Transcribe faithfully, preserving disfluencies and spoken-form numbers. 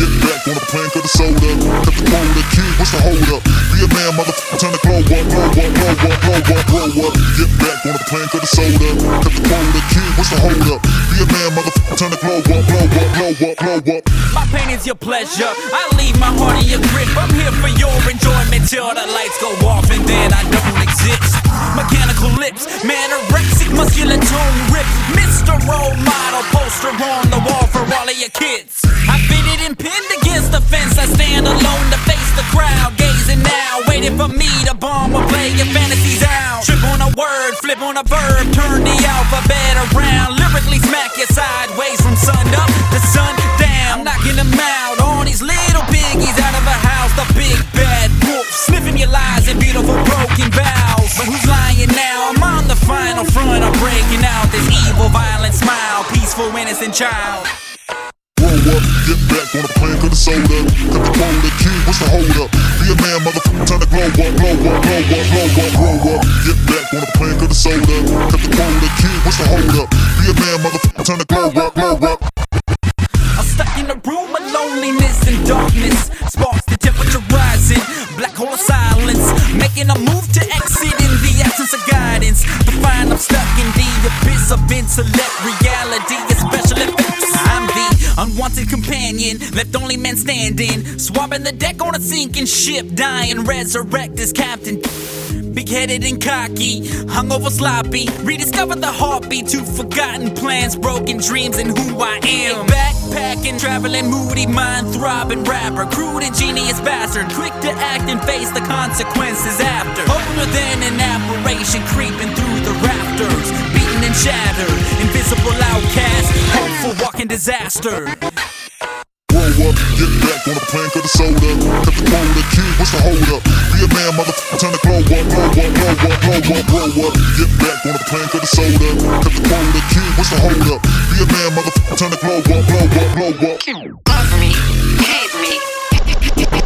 get back on the plan, cut the soda. Cut the quota, kid, what's the hold up? Be a man, motherfucker, turn the glow up, blow up, blow up, blow up, blow up. Get back on the plan, cut the soda. Cut the quota, kid, what's the hold up? Be a man, motherfucker, turn the glow up, blow up, blow up, blow up. My pain is your pleasure, I leave my heart in your grip. I'm here for your enjoyment till the lights go off and then I don't exist. Mechanical lips, manorexic, muscular tone rip. Mister Role Model, poster on the wall for all of your kids. I fitted and pinned against the fence, I stand alone to face the crowd. Gazing now, waiting for me to bomb or play your fantasies out. Trip on a word, flip on a verb, turn the alphabet around. Lyrically smack you sideways from sun up to sun down. Knocking them out, all these little piggies out of a house. The big bad wolf, sniffing your lies and beautiful broken vows. But who's lying now? I'm on the final front, I'm breaking out this evil, violent smile. Peaceful, innocent child. Roll up, get back on the plan, cut the soda. Cut the quota, kid, what's the hold up? Be a man, motherfucker, turn the glow up, blow up, blow up, blow up, blow up. Get back on the plan, cut the soda. Cut the quota, kid, what's the hold up? Be a man, motherfucker, turn the glow up, blow up. I'm stuck in a room of loneliness and darkness. Sparks, the temperature rising. Black hole of silence, making a move to exit in the absence of guidance. To find I'm stuck in the abyss of intellect, reality, and special effects. I'm the unwanted companion, left only man standing. Swabbing the deck on a sinking ship, dying, resurrect as captain. Big-headed and cocky, hungover sloppy. Rediscover the heartbeat to forgotten plans, broken dreams, and who I am. Backpacking, traveling, moody, mind-throbbing rapper. Crude and genius bastard, quick to act and face the consequences after. Older than an apparition, creeping through the rafters. Beaten and shattered, invisible outcast, hopeful walking disaster. Roll up, get back on the plan, cut the soda. Cut the quota, kid, what's the hold up? Be a man, motherfucker, turn the glow up, blow up, blow up, blow up, blow up. Get back on the plan, cut the soda. Cut the quota, kid, what's the hold up? Be a man, motherfucker, turn the glow up, blow up, blow up. Love me, hate me.